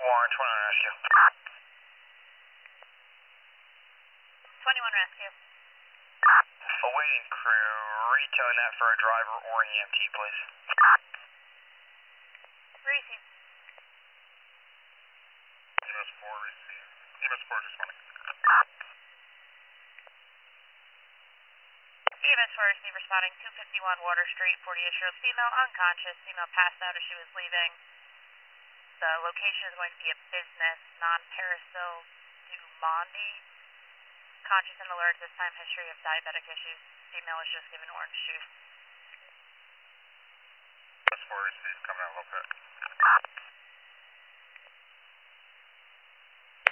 Warren, 21 Rescue. 21 Rescue. Awaiting crew, retone that for a driver or an EMT, please. Receive. EMS 4, receive. EMS 4, responding. EMS 4 receive responding 251 Water Street, 48-year-old female, unconscious. Female passed out as she was leaving. The location is going to be a business, non-Perisil du Monde. Conscious and alert at this time, history of diabetic issues. Female was just given orange juice. EMS 4, receive, coming out a little bit.